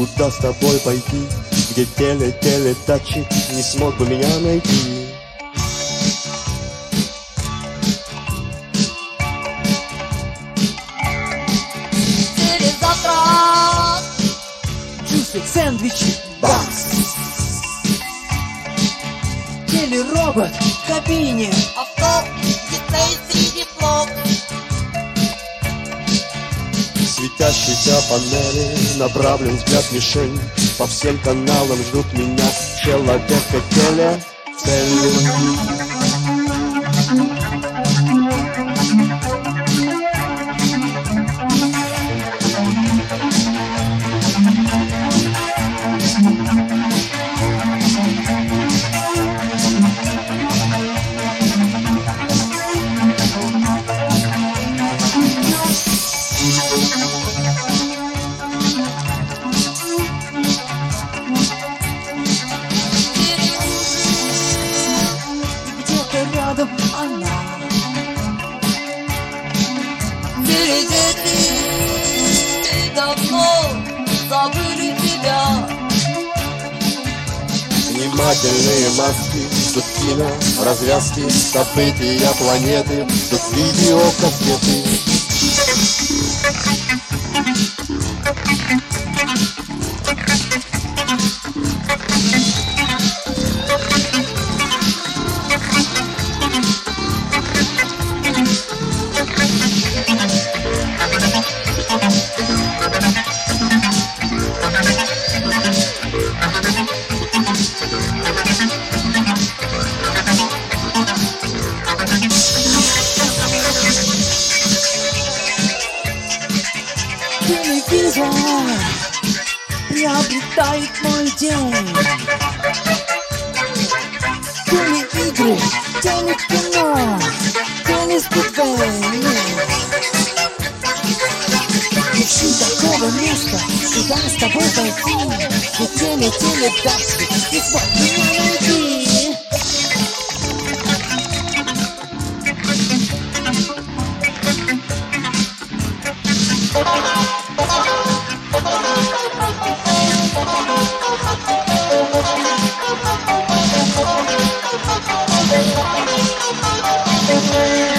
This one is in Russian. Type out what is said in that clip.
куда с тобой пойти, где телетачик не смог бы меня найти. Телезавтрак, Джусы, сэндвичи, бакс. Телеробот в кабине, авто, дисплей среди блок. Светящиеся панели, направлен взгляд в мишень. По всем каналам ждут меня человека телецель. где-то рядом она. Дети давно забыли тебя. Внимательные маски, тут кино, развязки, события планеты, тут видеокассеты. Телевизор приобретает мой день. Телеигры, телекино, телеспидвей. Ищи такого места, куда с тобой пойти, где теледачи, и смог меня найти. Thank you.